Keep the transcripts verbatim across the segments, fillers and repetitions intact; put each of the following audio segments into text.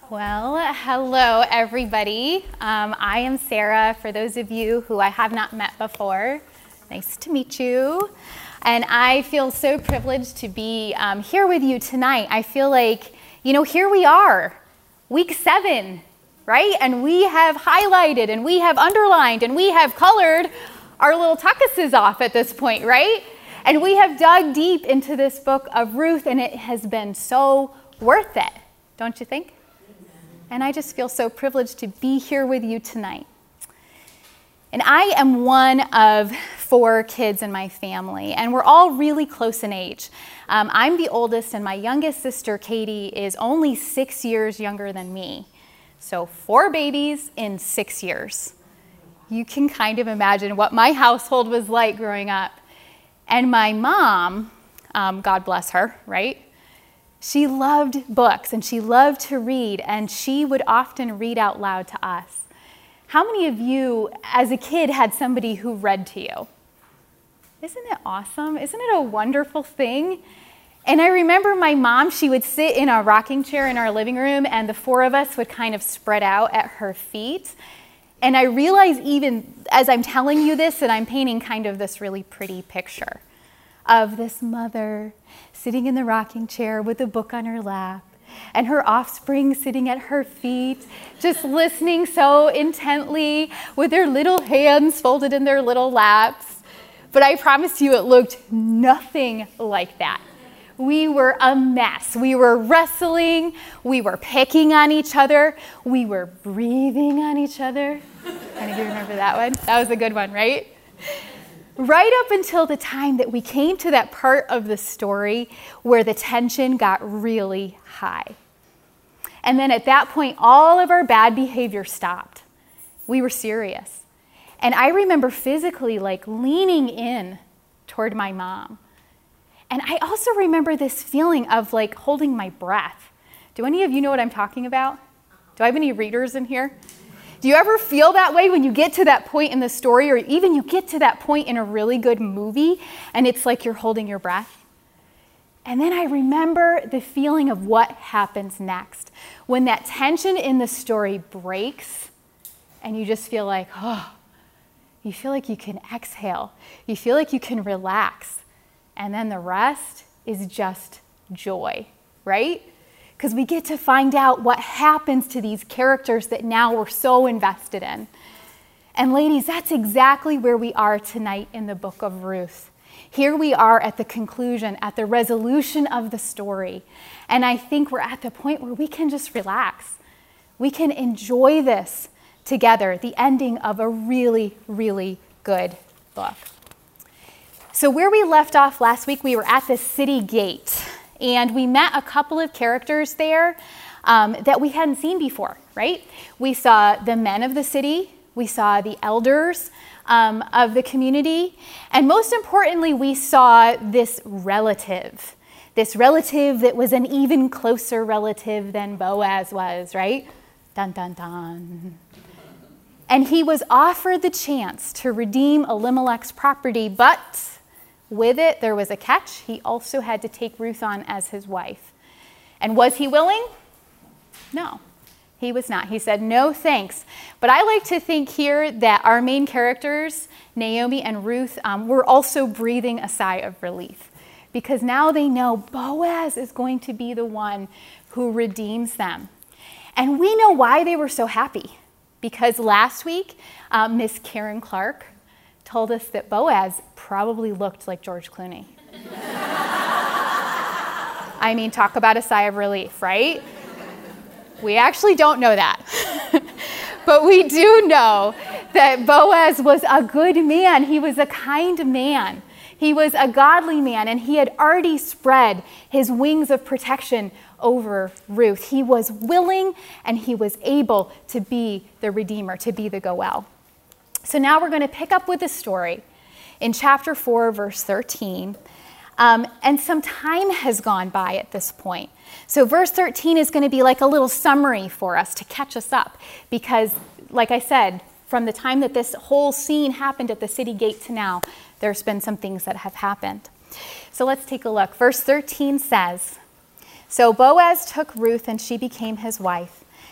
Well, hello everybody. Um, I am Sarah, for those of you who I have not met before. Nice to meet you. And I feel so privileged to be um, here with you tonight. I feel like, you know, here we are, week seven, right? And we have highlighted and we have underlined and we have colored our little tuckuses off at this point, right? And we have dug deep into this book of Ruth, and it has been so worth it, don't you think? And I just feel so privileged to be here with you tonight. And I am one of four kids in my family, and we're all really close in age. Um, I'm the oldest, and my youngest sister, Katie, is only six years younger than me. So four babies in six years. You can kind of imagine what my household was like growing up. And my mom, um, God bless her, right? She loved books and she loved to read, and she would often read out loud to us. How many of you as a kid had somebody who read to you? Isn't it awesome? Isn't it a wonderful thing? And I remember my mom, she would sit in a rocking chair in our living room, and the four of us would kind of spread out at her feet. And I realize even as I'm telling you this that I'm painting kind of this really pretty picture of this mother sitting in the rocking chair with a book on her lap and her offspring sitting at her feet, just listening so intently with their little hands folded in their little laps. But I promise you it looked nothing like that. We were a mess. We were wrestling. We were picking on each other. We were breathing on each other. Any of you remember that one? That was a good one, right? Right up until the time that we came to that part of the story where the tension got really high. And then at that point, all of our bad behavior stopped. We were serious. And I remember physically like leaning in toward my mom. And I also remember this feeling of like holding my breath. Do any of you know what I'm talking about? Do I have any readers in here? Do you ever feel that way when you get to that point in the story, or even you get to that point in a really good movie and it's like you're holding your breath? And then I remember the feeling of what happens next when that tension in the story breaks and you just feel like, oh, you feel like you can exhale. You feel like you can relax. And then the rest is just joy, right? Because we get to find out what happens to these characters that now we're so invested in. And ladies, that's exactly where we are tonight in the book of Ruth. Here we are at the conclusion, at the resolution of the story. And I think we're at the point where we can just relax. We can enjoy this together, the ending of a really, really good book. So where we left off last week, we were at the city gate. And we met a couple of characters there um, that we hadn't seen before, right? We saw the men of the city. We saw the elders um, of the community. And most importantly, we saw this relative, this relative that was an even closer relative than Boaz was, right? Dun, dun, dun. And he was offered the chance to redeem Elimelech's property, but with it, there was a catch. He also had to take Ruth on as his wife. And was he willing? No, he was not. He said, no thanks. But I like to think here that our main characters, Naomi and Ruth, um, were also breathing a sigh of relief, because now they know Boaz is going to be the one who redeems them. And we know why they were so happy, because last week, um, Miss Karen Clark told us that Boaz probably looked like George Clooney. I mean, talk about a sigh of relief, right? We actually don't know that. But we do know that Boaz was a good man. He was a kind man. He was a godly man, and he had already spread his wings of protection over Ruth. He was willing and he was able to be the redeemer, to be the Goel. So now we're going to pick up with the story in chapter four, verse thirteen. Um, and some time has gone by at this point. So verse thirteen is going to be like a little summary for us to catch us up. Because, like I said, from the time that this whole scene happened at the city gate to now, there's been some things that have happened. So let's take a look. Verse thirteen says, So Boaz took Ruth, and she became his wife.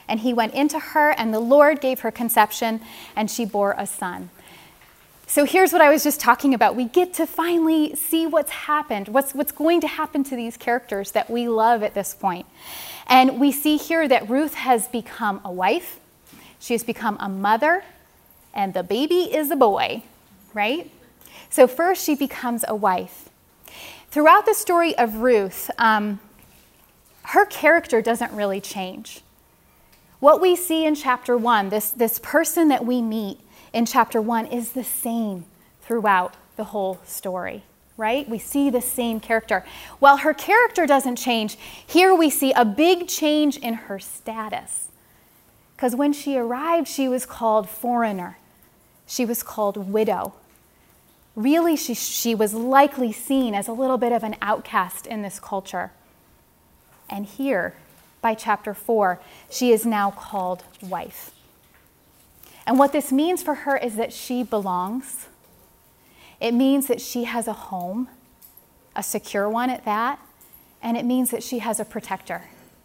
And he went into her, and the Lord gave her conception, and she bore a son. So here's what I was just talking about. We get to finally see what's happened, what's, what's going to happen to these characters that we love at this point. And we see here that Ruth has become a wife, she has become a mother, and the baby is a boy, right? So first she becomes a wife. Throughout the story of Ruth, um, her character doesn't really change. What we see in chapter one, this, this person that we meet in chapter one, is the same throughout the whole story, right? We see the same character. While her character doesn't change, here we see a big change in her status. Because when she arrived, she was called foreigner. She was called widow. Really, she, she was likely seen as a little bit of an outcast in this culture. And here, by chapter four, she is now called wife. And what this means for her is that she belongs. It means that she has a home, a secure one at that, and it means that she has a protector.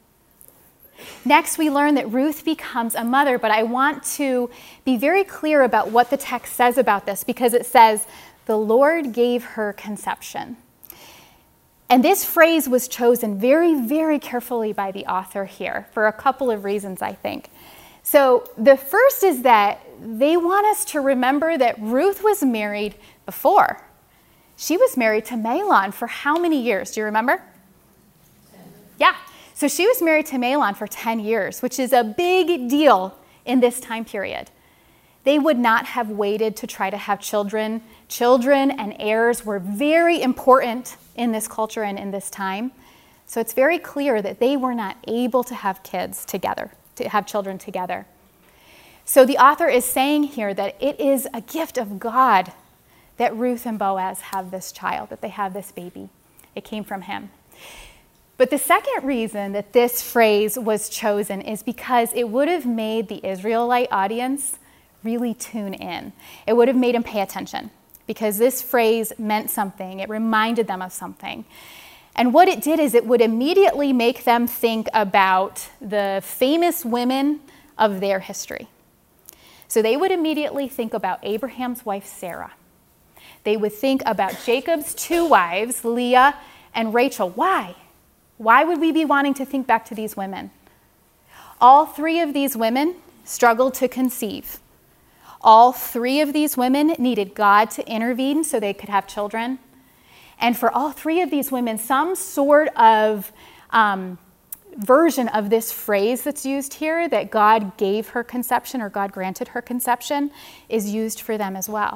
Next, we learn that Ruth becomes a mother, but I want to be very clear about what the text says about this, because it says, the Lord gave her conception. And this phrase was chosen very, very carefully by the author here for a couple of reasons, I think. So the first is that they want us to remember that Ruth was married before. She was married to Mahlon for how many years? Do you remember? Ten. Yeah. So she was married to Mahlon for ten years, which is a big deal in this time period. They would not have waited to try to have children. Children and heirs were very important in this culture and in this time. So it's very clear that they were not able to have kids together, to have children together. So the author is saying here that it is a gift of God that Ruth and Boaz have this child, that they have this baby. It came from him. But the second reason that this phrase was chosen is because it would have made the Israelite audience really tune in. It would have made them pay attention because this phrase meant something. It reminded them of something. And what it did is it would immediately make them think about the famous women of their history. So they would immediately think about Abraham's wife, Sarah. They would think about Jacob's two wives, Leah and Rachel. Why? Why would we be wanting to think back to these women? All three of these women struggled to conceive. All three of these women needed God to intervene so they could have children. And for all three of these women, some sort of um, version of this phrase that's used here, that God gave her conception or God granted her conception, is used for them as well.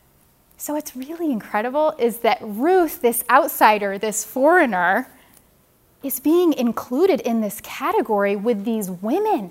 So what's really incredible is that Ruth, this outsider, this foreigner, is being included in this category with these women,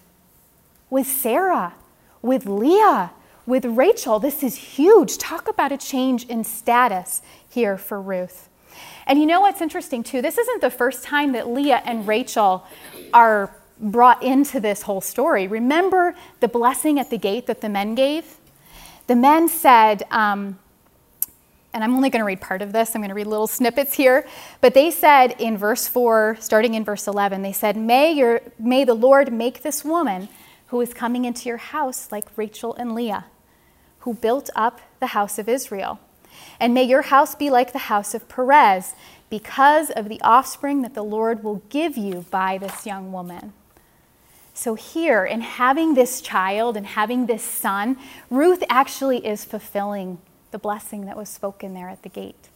with Sarah, with Leah, with Rachel. This is huge. Talk about a change in status here for Ruth. And you know what's interesting too? This isn't the first time that Leah and Rachel are brought into this whole story. Remember the blessing at the gate that the men gave? The men said, um, and I'm only going to read part of this. I'm going to read little snippets here. But they said in verse four, starting in verse eleven, they said, May, your, may the Lord make this woman who is coming into your house like Rachel and Leah, who built up the house of Israel. And may your house be like the house of Perez, because of the offspring that the Lord will give you by this young woman. So here, in having this child and having this son, Ruth actually is fulfilling the blessing that was spoken there at the gate.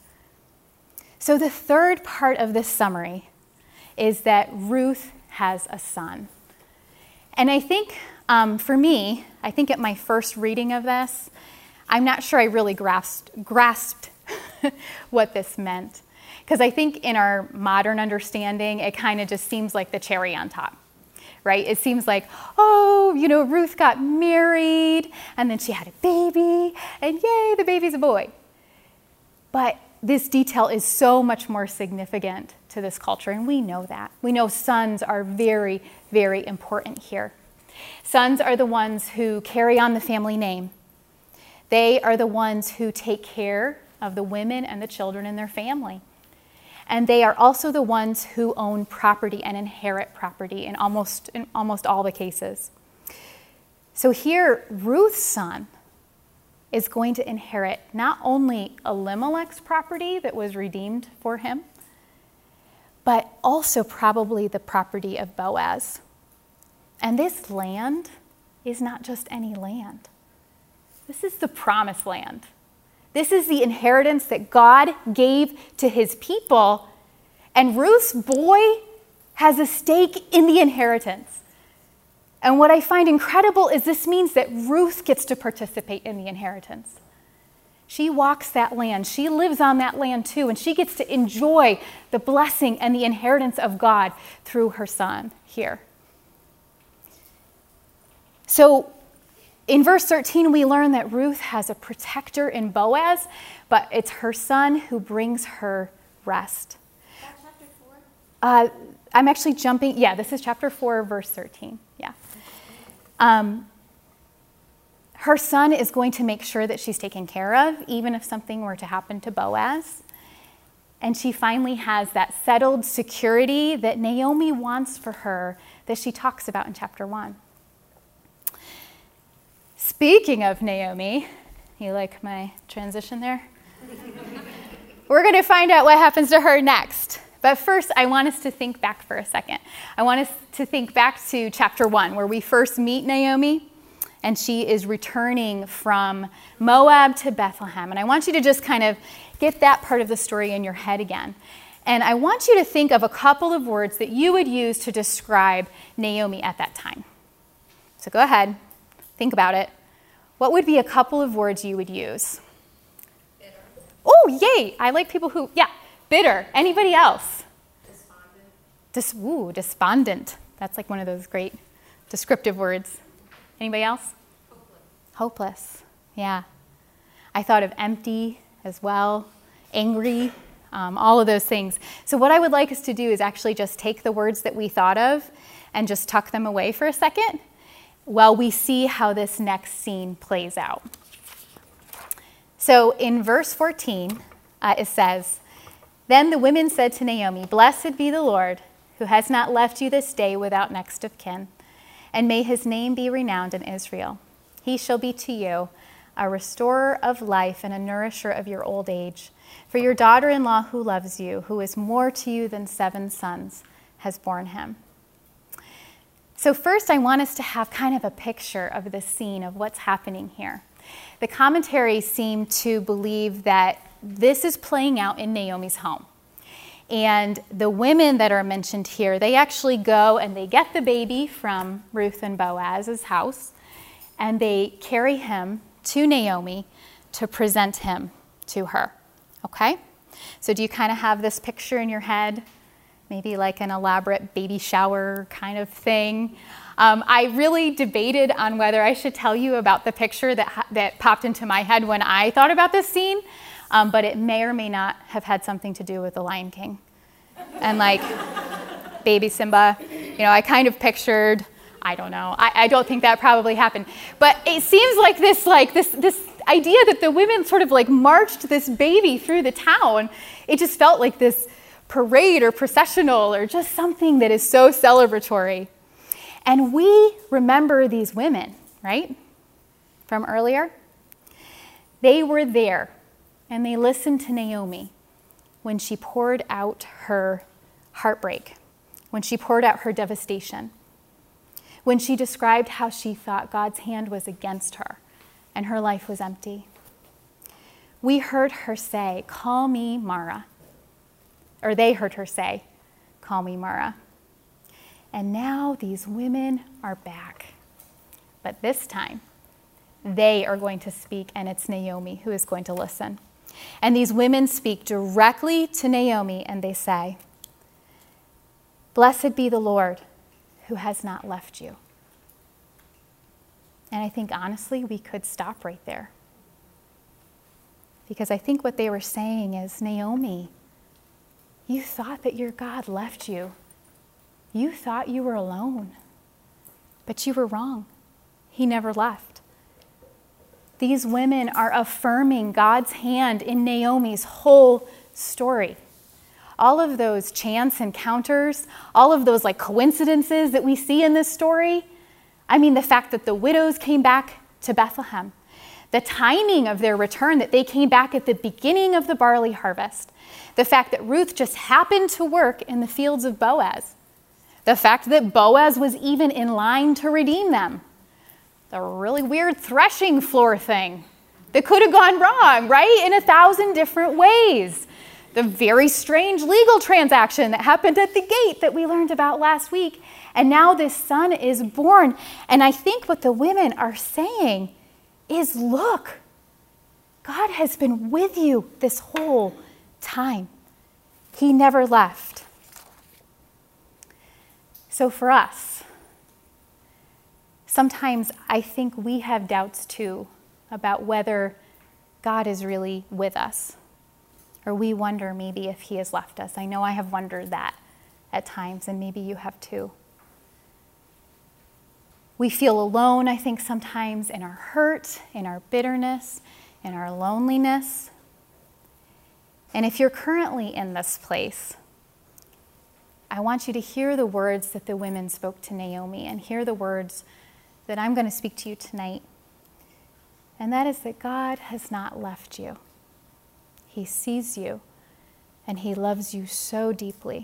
So the third part of this summary is that Ruth has a son. And I think, um, for me, I think at my first reading of this, I'm not sure I really grasped, grasped what this meant. Because I think in our modern understanding, it kind of just seems like the cherry on top, right? It seems like, oh, you know, Ruth got married, and then she had a baby, and yay, the baby's a boy. But this detail is so much more significant to this culture, and we know that. We know sons are very, very important here. Sons are the ones who carry on the family name. They are the ones who take care of the women and the children in their family. And they are also the ones who own property and inherit property in almost, in almost all the cases. So here, Ruth's son is going to inherit not only Elimelech's property that was redeemed for him, but also probably the property of Boaz. And this land is not just any land. This is the promised land. This is the inheritance that God gave to his people, and Ruth's boy has a stake in the inheritance. And what I find incredible is this means that Ruth gets to participate in the inheritance. She walks that land. She lives on that land too, and she gets to enjoy the blessing and the inheritance of God through her son here. So in verse thirteen, we learn that Ruth has a protector in Boaz, but it's her son who brings her rest. Chapter four? Uh, I'm actually jumping. Yeah, this is chapter four, verse thirteen. Yeah. Um, her son is going to make sure that she's taken care of, even if something were to happen to Boaz. And she finally has that settled security that Naomi wants for her that she talks about in chapter one. Speaking of Naomi, you like my transition there? We're going to find out what happens to her next. But first, I want us to think back for a second. I want us to think back to chapter one, where we first meet Naomi, and she is returning from Moab to Bethlehem. And I want you to just kind of get that part of the story in your head again. And I want you to think of a couple of words that you would use to describe Naomi at that time. So go ahead, think about it. What would be a couple of words you would use? Bitter. Oh, yay! I like people who, yeah, bitter. Anybody else? Despondent. Dis- ooh, despondent. That's like one of those great descriptive words. Anybody else? Hopeless. Hopeless. Yeah. I thought of empty as well, angry, um, all of those things. So what I would like us to do is actually just take the words that we thought of and just tuck them away for a second while we see how this next scene plays out. So in verse fourteen, uh, it says, "Then the women said to Naomi, 'Blessed be the Lord, who has not left you this day without next of kin, and may his name be renowned in Israel. He shall be to you a restorer of life and a nourisher of your old age. For your daughter-in-law who loves you, who is more to you than seven sons, has borne him.'" So first, I want us to have kind of a picture of the scene of what's happening here. The commentaries seem to believe that this is playing out in Naomi's home. And the women that are mentioned here, they actually go and they get the baby from Ruth and Boaz's house, and they carry him to Naomi to present him to her. Okay? So do you kind of have this picture in your head? Maybe like an elaborate baby shower kind of thing. Um, I really debated on whether I should tell you about the picture that that popped into my head when I thought about this scene, um, but it may or may not have had something to do with the Lion King. And like baby Simba, you know, I kind of pictured, I don't know, I, I don't think that probably happened. But it seems like this, like this, this idea that the women sort of like marched this baby through the town, it just felt like this parade or processional or just something that is so celebratory. And we remember these women, right? From earlier. They were there and they listened to Naomi when she poured out her heartbreak, when she poured out her devastation, when she described how she thought God's hand was against her and her life was empty. We heard her say, "Call me Mara." Or they heard her say, "Call me Mara." And now these women are back. But this time, they are going to speak, and it's Naomi who is going to listen. And these women speak directly to Naomi, and they say, "Blessed be the Lord, who has not left you." And I think, honestly, we could stop right there. Because I think what they were saying is, Naomi, you thought that your God left you. You thought you were alone. But you were wrong. He never left. These women are affirming God's hand in Naomi's whole story, all of those chance encounters, all of those like coincidences that we see in this story. I mean, the fact that the widows came back to Bethlehem, the timing of their return, that they came back at the beginning of the barley harvest, the fact that Ruth just happened to work in the fields of Boaz, the fact that Boaz was even in line to redeem them, the really weird threshing floor thing that could have gone wrong, right? In a thousand different ways. The very strange legal transaction that happened at the gate that we learned about last week. And now this son is born. And I think what the women are saying is, look, God has been with you this whole time. He never left. So for us, sometimes I think we have doubts too about whether God is really with us. Or we wonder maybe if he has left us. I know I have wondered that at times, and maybe you have too. We feel alone, I think, sometimes in our hurt, in our bitterness, in our loneliness. And if you're currently in this place, I want you to hear the words that the women spoke to Naomi and hear the words that I'm going to speak to you tonight. And that is that God has not left you. He sees you, and he loves you so deeply.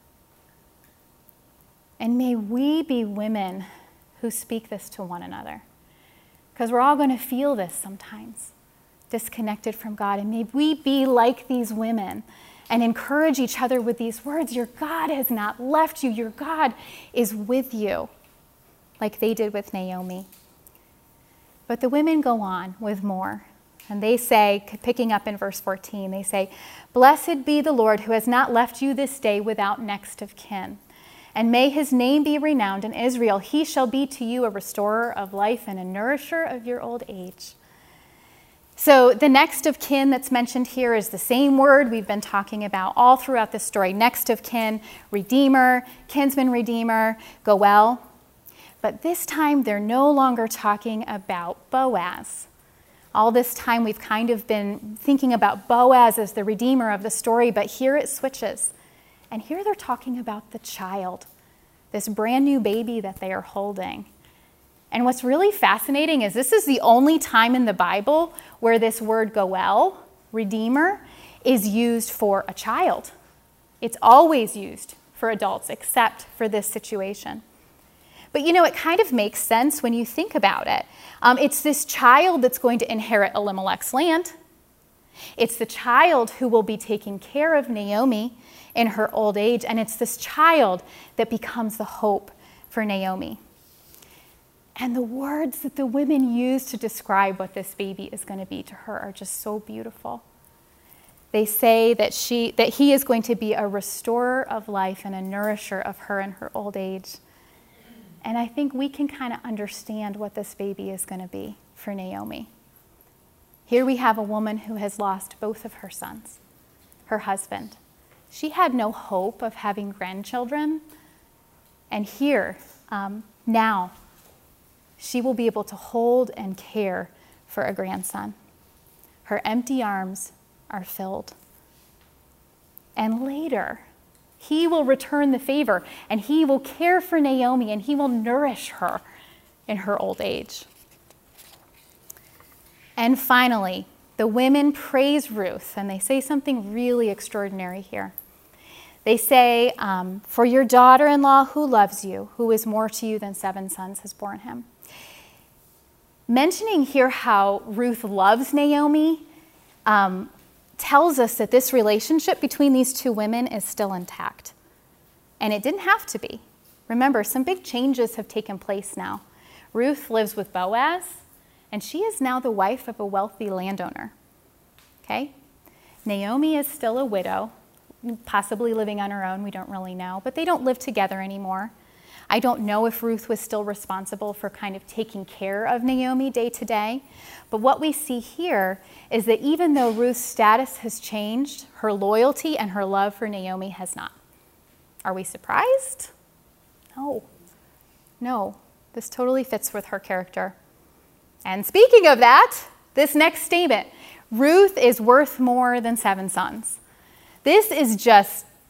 And may we be women who speak this to one another, because we're all going to feel this sometimes, disconnected from God. And may we be like these women and encourage each other with these words. Your God has not left you. Your God is with you, like they did with Naomi. But the women go on with more. And they say, picking up in verse fourteen, they say, "Blessed be the Lord who has not left you this day without next of kin. And may his name be renowned in Israel. He shall be to you a restorer of life and a nourisher of your old age." So the next of kin that's mentioned here is the same word we've been talking about all throughout the story. Next of kin, redeemer, kinsman redeemer, Goel. But this time they're no longer talking about Boaz. All this time we've kind of been thinking about Boaz as the redeemer of the story, but here it switches. And here they're talking about the child, this brand new baby that they are holding. And what's really fascinating is this is the only time in the Bible where this word Goel, redeemer, is used for a child. It's always used for adults, except for this situation. But you know, it kind of makes sense when you think about it. Um, it's this child that's going to inherit Elimelech's land. It's the child who will be taking care of Naomi in her old age. And it's this child that becomes the hope for Naomi. And the words that the women use to describe what this baby is going to be to her are just so beautiful. They say that she, that he is going to be a restorer of life and a nourisher of her in her old age. And I think we can kind of understand what this baby is going to be for Naomi. Here we have a woman who has lost both of her sons, her husband. She had no hope of having grandchildren. And here, um, now, she will be able to hold and care for a grandson. Her empty arms are filled. And later, he will return the favor, and he will care for Naomi, and he will nourish her in her old age. And finally, the women praise Ruth, and they say something really extraordinary here. They say, um, "For your daughter-in-law who loves you, who is more to you than seven sons, has borne him." Mentioning here how Ruth loves Naomi um, tells us that this relationship between these two women is still intact. And it didn't have to be. Remember, some big changes have taken place now. Ruth lives with Boaz, and she is now the wife of a wealthy landowner. Okay? Naomi is still a widow, possibly living on her own, we don't really know, but they don't live together anymore. I don't know if Ruth was still responsible for kind of taking care of Naomi day to day. But what we see here is that even though Ruth's status has changed, her loyalty and her love for Naomi has not. Are we surprised? No. No. This totally fits with her character. And speaking of that, this next statement, Ruth is worth more than seven sons. This is just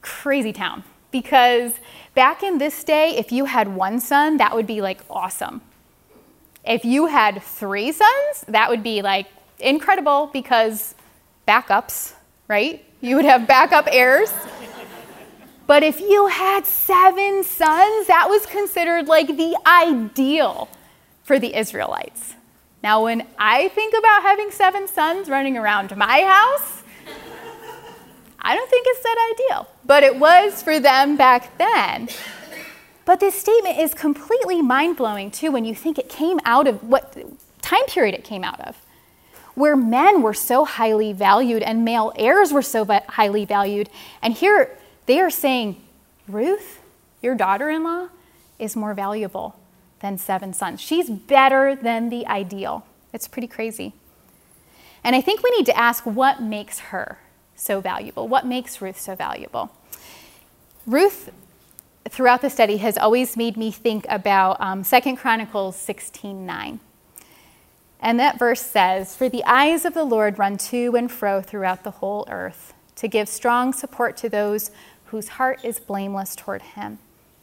crazy town, because back in this day, if you had one son, that would be like awesome. If you had three sons, that would be like incredible, because backups, right? You would have backup heirs. But if you had seven sons, that was considered like the ideal for the Israelites. Now, when I think about having seven sons running around my house, I don't think it's that ideal, but it was for them back then. But this statement is completely mind-blowing too when you think it came out of what time period it came out of, where men were so highly valued and male heirs were so highly valued. And here they are saying, Ruth, your daughter-in-law, is more valuable than seven sons. She's better than the ideal. It's pretty crazy. And I think we need to ask, what makes her so valuable? What makes Ruth so valuable? Ruth, throughout the study, has always made me think about um, Second Chronicles sixteen nine. And that verse says, "For the eyes of the Lord run to and fro throughout the whole earth, to give strong support to those whose heart is blameless toward him."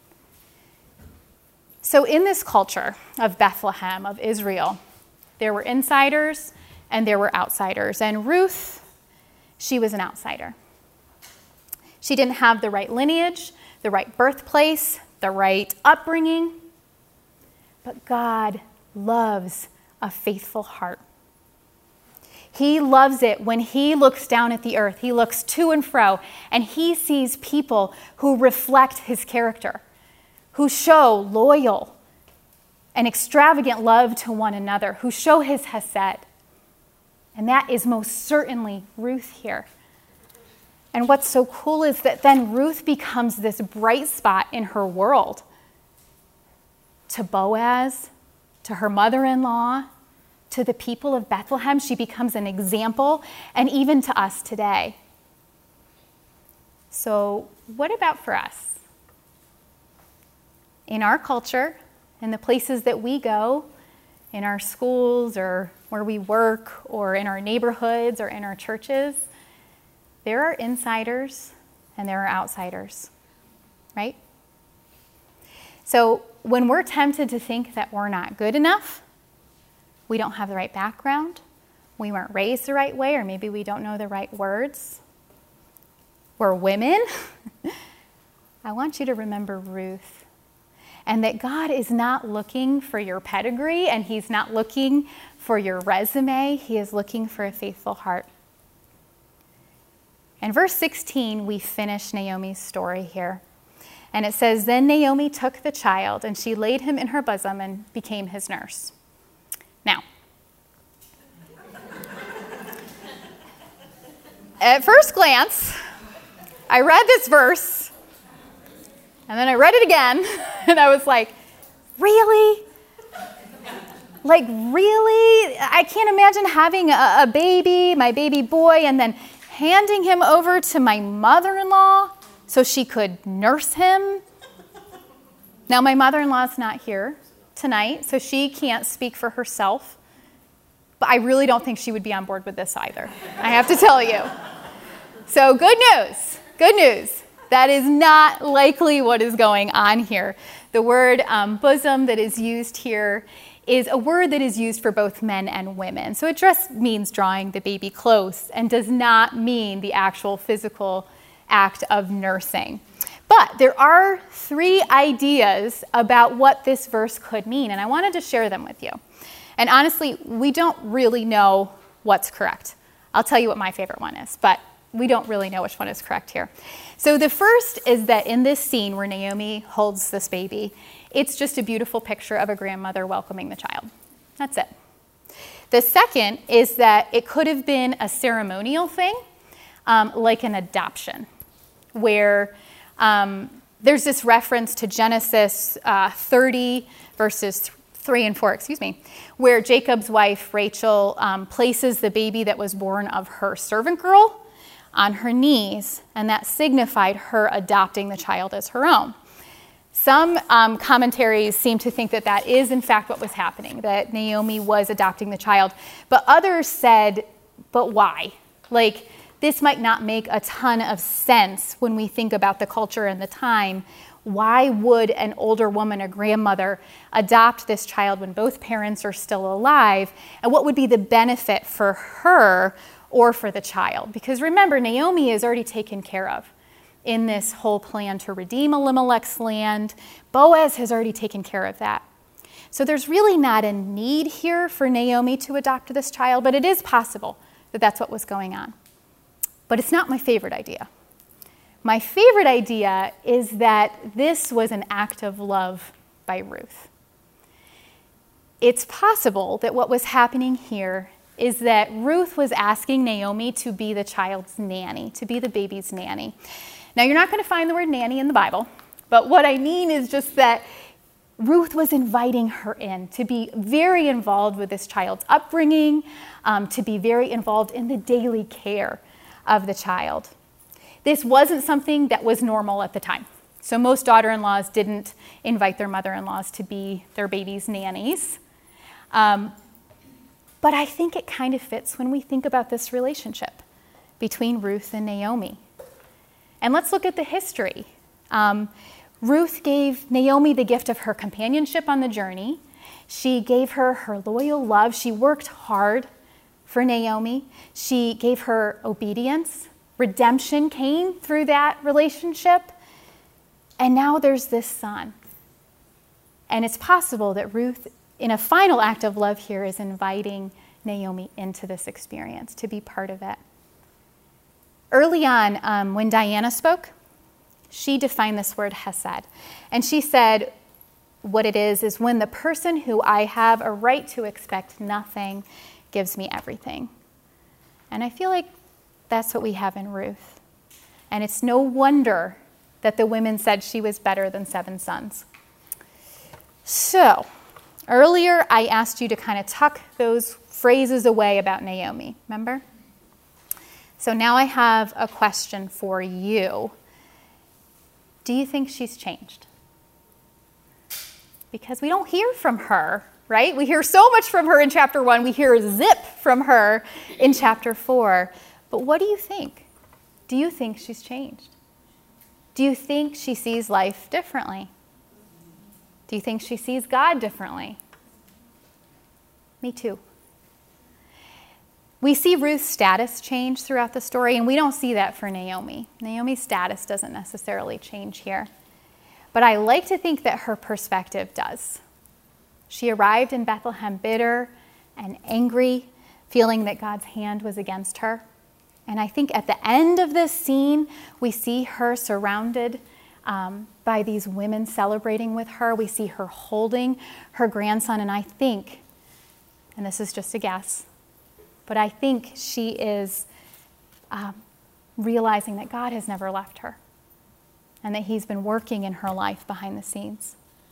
So in this culture of Bethlehem, of Israel, there were insiders and there were outsiders. And Ruth, she was an outsider. She didn't have the right lineage, the right birthplace, the right upbringing. But God loves a faithful heart. He loves it when he looks down at the earth. He looks to and fro, and he sees people who reflect his character, who show loyal and extravagant love to one another, who show his hesed. And that is most certainly Ruth here. And what's so cool is that then Ruth becomes this bright spot in her world. To Boaz, to her mother-in-law, to the people of Bethlehem, she becomes an example, and even to us today. So what about for us? In our culture, in the places that we go, in our schools or where we work or in our neighborhoods or in our churches, there are insiders and there are outsiders, right? So when we're tempted to think that we're not good enough, we don't have the right background, we weren't raised the right way, or maybe we don't know the right words, we're women, I want you to remember Ruth. And that God is not looking for your pedigree, and he's not looking for your resume. He is looking for a faithful heart. In verse sixteen, we finish Naomi's story here. And it says, "Then Naomi took the child, and she laid him in her bosom and became his nurse." Now, at first glance, I read this verse, and then I read it again, and I was like, really? Like, really? I can't imagine having a, a baby, my baby boy, and then handing him over to my mother-in-law so she could nurse him. Now, my mother-in-law is not here tonight, so she can't speak for herself, but I really don't think she would be on board with this either, I have to tell you. So good news, good news. That is not likely what is going on here. The word um, bosom that is used here is a word that is used for both men and women. So it just means drawing the baby close and does not mean the actual physical act of nursing. But there are three ideas about what this verse could mean, and I wanted to share them with you. And honestly, we don't really know what's correct. I'll tell you what my favorite one is, but we don't really know which one is correct here. So the first is that in this scene where Naomi holds this baby, it's just a beautiful picture of a grandmother welcoming the child. That's it. The second is that it could have been a ceremonial thing, um, like an adoption, where um, there's this reference to Genesis uh, thirty, verses three and four, excuse me, where Jacob's wife, Rachel, um, places the baby that was born of her servant girl on her knees, and that signified her adopting the child as her own. Some um, commentaries seem to think that that is, in fact, what was happening, that Naomi was adopting the child. But others said, but why? Like, this might not make a ton of sense when we think about the culture and the time. Why would an older woman, a grandmother, adopt this child when both parents are still alive? And what would be the benefit for her or for the child? Because remember, Naomi is already taken care of in this whole plan to redeem Elimelech's land. Boaz has already taken care of that. So there's really not a need here for Naomi to adopt this child, but it is possible that that's what was going on. But it's not my favorite idea. My favorite idea is that this was an act of love by Ruth. It's possible that what was happening here is that Ruth was asking Naomi to be the child's nanny, to be the baby's nanny. Now, you're not going to find the word nanny in the Bible, but what I mean is just that Ruth was inviting her in to be very involved with this child's upbringing, um, to be very involved in the daily care of the child. This wasn't something that was normal at the time. So most daughter-in-laws didn't invite their mother-in-laws to be their baby's nannies. Um, but I think it kind of fits when we think about this relationship between Ruth and Naomi. And let's look at the history. Um, Ruth gave Naomi the gift of her companionship on the journey. She gave her her loyal love. She worked hard for Naomi. She gave her obedience. Redemption came through that relationship. And now there's this son. And it's possible that Ruth, in a final act of love here, is inviting Naomi into this experience, to be part of it. Early on, um, when Diana spoke, she defined this word hesed. And she said what it is is when the person who I have a right to expect nothing gives me everything. And I feel like that's what we have in Ruth. And it's no wonder that the women said she was better than seven sons. So, earlier I asked you to kind of tuck those phrases away about Naomi, remember? So now I have a question for you. Do you think she's changed? Because we don't hear from her, right? We hear so much from her in chapter one. We hear a zip from her in chapter four. But what do you think? Do you think she's changed? Do you think she sees life differently? Do you think she sees God differently? Me too. We see Ruth's status change throughout the story, and we don't see that for Naomi. Naomi's status doesn't necessarily change here. But I like to think that her perspective does. She arrived in Bethlehem bitter and angry, feeling that God's hand was against her. And I think at the end of this scene, we see her surrounded um, by these women celebrating with her. We see her holding her grandson, and I think, and this is just a guess, but I think she is um, realizing that God has never left her and that he's been working in her life behind the scenes.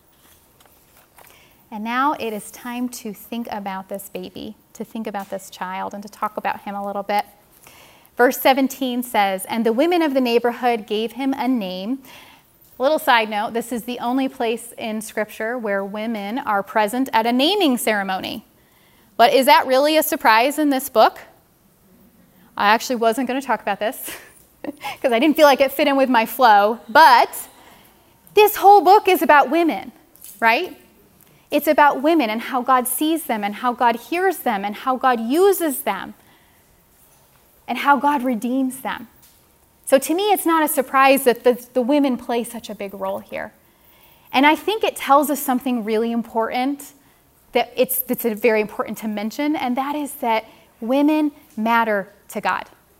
And now it is time to think about this baby, to think about this child, and to talk about him a little bit. Verse seventeen says, "And the women of the neighborhood gave him a name." A little side note, this is the only place in Scripture where women are present at a naming ceremony. But is that really a surprise in this book? I actually wasn't going to talk about this because I didn't feel like it fit in with my flow. But this whole book is about women, right? It's about women and how God sees them and how God hears them and how God uses them and how God redeems them. So to me, it's not a surprise that the, the women play such a big role here. And I think it tells us something really important that it's, that's very important to mention, and that is that women matter to God.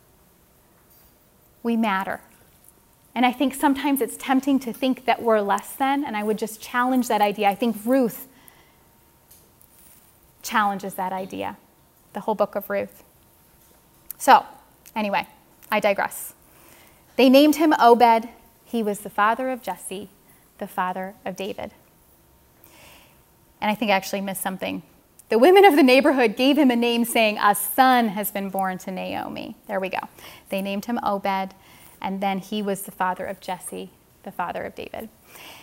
We matter. And I think sometimes it's tempting to think that we're less than, and I would just challenge that idea. I think Ruth challenges that idea, the whole book of Ruth. So, anyway, I digress. They named him Obed. He was the father of Jesse, the father of David. And I think I actually missed something. The women of the neighborhood gave him a name saying, "A son has been born to Naomi." There we go. They named him Obed, and then he was the father of Jesse, the father of David.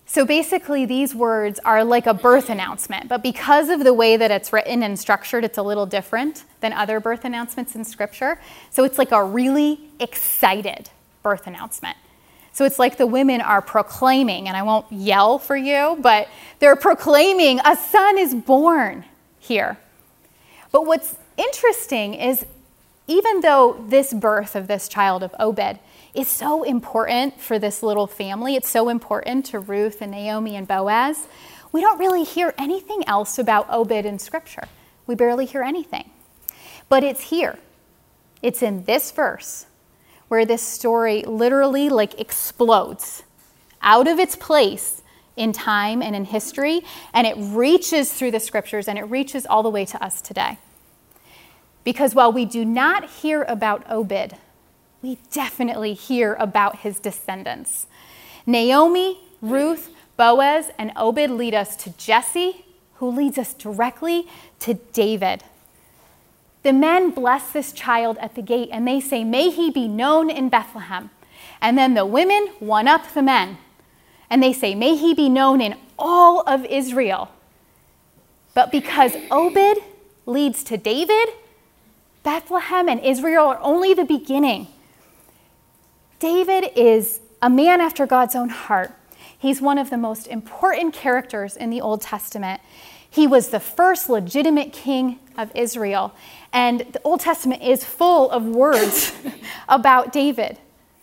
So basically, these words are like a birth announcement, but because of the way that it's written and structured, it's a little different than other birth announcements in Scripture. So it's like a really excited birth announcement. So it's like the women are proclaiming, and I won't yell for you, but they're proclaiming a son is born here. But what's interesting is even though this birth of this child of Obed is so important for this little family, it's so important to Ruth and Naomi and Boaz, we don't really hear anything else about Obed in Scripture. We barely hear anything. But it's here. It's in this verse where this story literally like explodes out of its place in time and in history, and it reaches through the Scriptures and it reaches all the way to us today. Because while we do not hear about Obed, we definitely hear about his descendants. Naomi, Ruth, Boaz, and Obed lead us to Jesse, who leads us directly to David. The men bless this child at the gate, and they say, "May he be known in Bethlehem." And then the women one up the men, and they say, "May he be known in all of Israel." But because Obed leads to David, Bethlehem and Israel are only the beginning. David is a man after God's own heart. He's one of the most important characters in the Old Testament. He was the first legitimate king of Israel. And the Old Testament is full of words about David.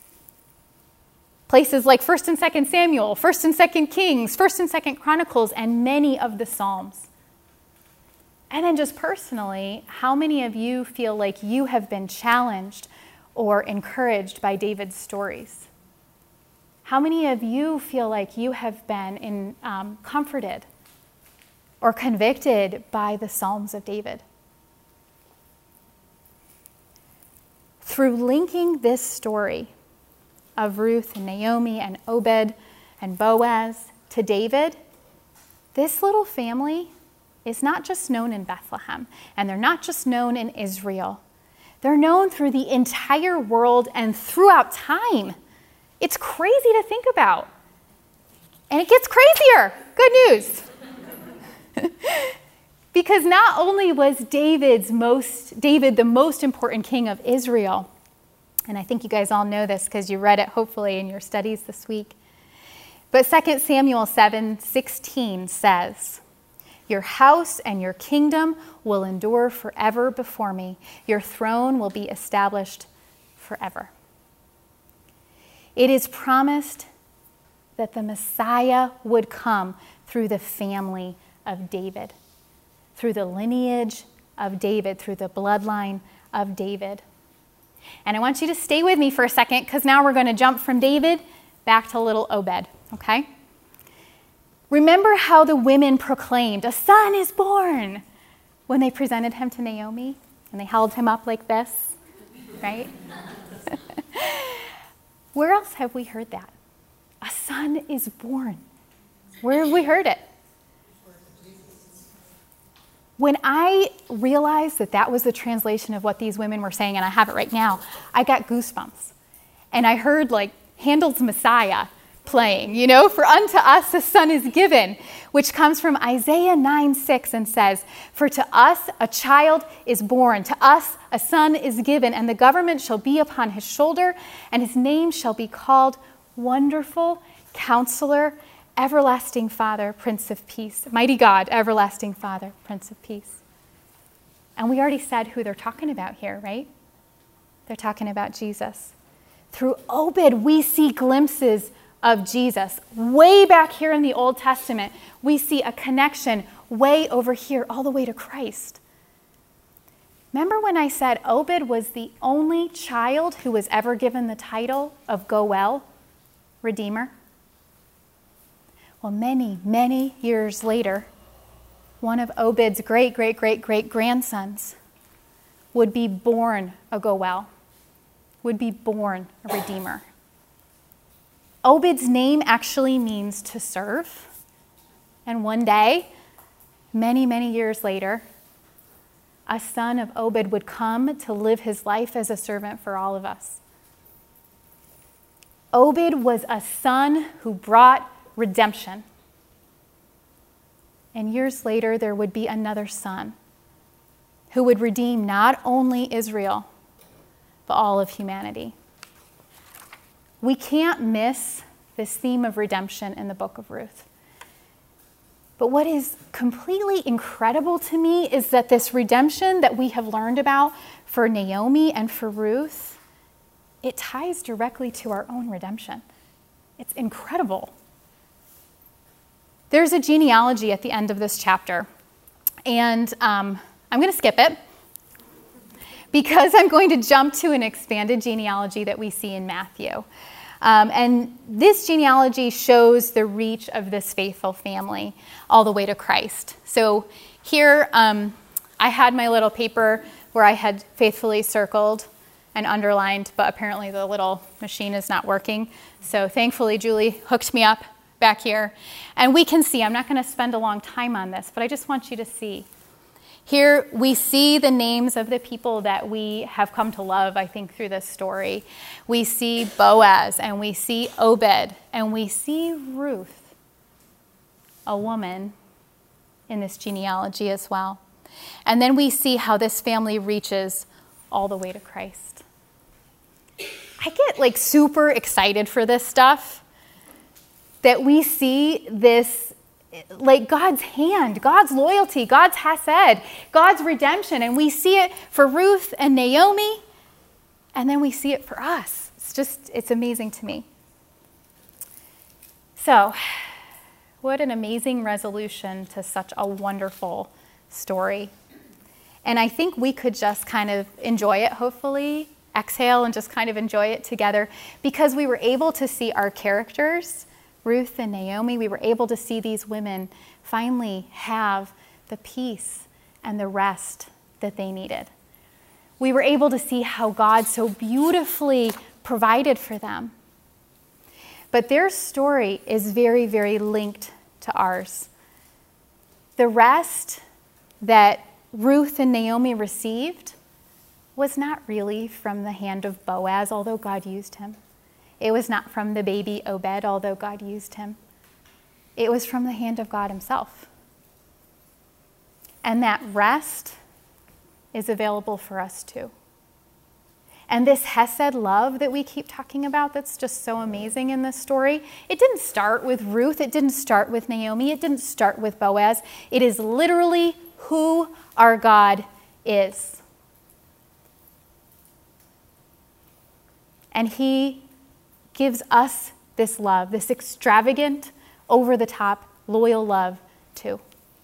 Places like First and Second Samuel, First and Second Kings, First and Second Chronicles, and many of the Psalms. And then just personally, how many of you feel like you have been challenged or encouraged by David's stories? How many of you feel like you have been in, um, comforted or convicted by the Psalms of David? Through linking this story of Ruth and Naomi and Obed and Boaz to David, this little family is not just known in Bethlehem, and they're not just known in Israel. They're known through the entire world and throughout time. It's crazy to think about. And it gets crazier. Good news. Because not only was David's most, David the most important king of Israel, and I think you guys all know this because you read it hopefully in your studies this week, but Second Samuel seven sixteen says, "Your house and your kingdom will endure forever before me. Your throne will be established forever." It is promised that the Messiah would come through the family of David, through the lineage of David, through the bloodline of David. And I want you to stay with me for a second because now we're going to jump from David back to little Obed, okay? Remember how the women proclaimed, "A son is born," when they presented him to Naomi and they held him up like this, right? Where else have we heard that? A son is born. Where have we heard it? When I realized that that was the translation of what these women were saying, and I have it right now, I got goosebumps. And I heard like Handel's Messiah playing, you know, "For unto us a son is given," which comes from Isaiah nine six and says, "For to us a child is born, to us a son is given, and the government shall be upon his shoulder, and his name shall be called Wonderful, Counselor, Everlasting Father, Prince of Peace." Mighty God, Everlasting Father, Prince of Peace. And we already said who they're talking about here, right? They're talking about Jesus. Through Obed, we see glimpses of Jesus. Way back here in the Old Testament, we see a connection way over here, all the way to Christ. Remember when I said Obed was the only child who was ever given the title of Goel, Redeemer? Well, many, many years later, one of Obed's great, great, great, great grandsons would be born a Goel, would be born a Redeemer. Obed's name actually means to serve. And one day, many, many years later, a son of Obed would come to live his life as a servant for all of us. Obed was a son who brought redemption. And years later, there would be another son who would redeem not only Israel, but all of humanity. We can't miss this theme of redemption in the book of Ruth. But what is completely incredible to me is that this redemption that we have learned about for Naomi and for Ruth, it ties directly to our own redemption. It's incredible. There's a genealogy at the end of this chapter, and um, I'm going to skip it because I'm going to jump to an expanded genealogy that we see in Matthew. Um, and this genealogy shows the reach of this faithful family all the way to Christ. So here um, I had my little paper where I had faithfully circled and underlined, but apparently the little machine is not working. So thankfully Julie hooked me up back here. And we can see, I'm not going to spend a long time on this, but I just want you to see. Here we see the names of the people that we have come to love, I think, through this story. We see Boaz, and we see Obed, and we see Ruth, a woman in this genealogy as well. And then we see how this family reaches all the way to Christ. I get like super excited for this stuff, that we see this like God's hand, God's loyalty, God's hesed, God's redemption. And we see it for Ruth and Naomi, and then we see it for us. It's just, it's amazing to me. So, what an amazing resolution to such a wonderful story. And I think we could just kind of enjoy it, hopefully, exhale and just kind of enjoy it together, because we were able to see our characters, Ruth and Naomi. We were able to see these women finally have the peace and the rest that they needed. We were able to see how God so beautifully provided for them. But their story is very, very linked to ours. The rest that Ruth and Naomi received was not really from the hand of Boaz, although God used him. It was not from the baby Obed, although God used him. It was from the hand of God himself. And that rest is available for us too. And this Hesed love that we keep talking about, that's just so amazing in this story, it didn't start with Ruth, it didn't start with Naomi, it didn't start with Boaz. It is literally who our God is. And he gives us this love, this extravagant, over-the-top, loyal love too.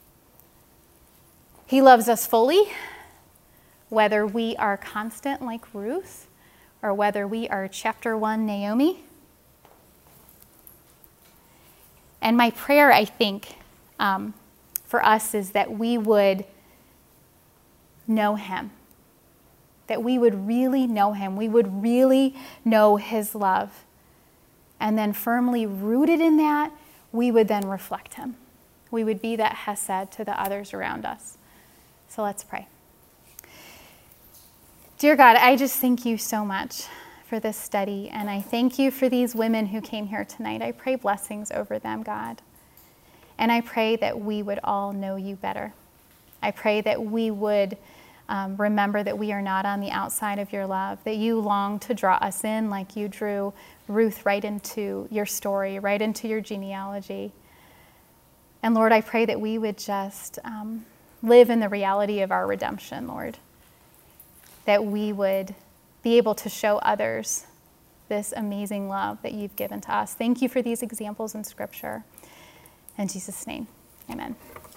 He loves us fully, whether we are constant like Ruth or whether we are chapter one Naomi. And my prayer, I think, um, for us is that we would know him, that we would really know him, we would really know his love. And then firmly rooted in that, we would then reflect him. We would be that Hesed to the others around us. So let's pray. Dear God, I just thank you so much for this study, and I thank you for these women who came here tonight. I pray blessings over them, God. And I pray that we would all know you better. I pray that we would um, remember that we are not on the outside of your love, that you long to draw us in like you drew Ruth right into your story, right into your genealogy. And Lord, I pray that we would just um, live in the reality of our redemption, Lord, that we would be able to show others this amazing love that you've given to us. Thank you for these examples in Scripture. In Jesus' name, amen.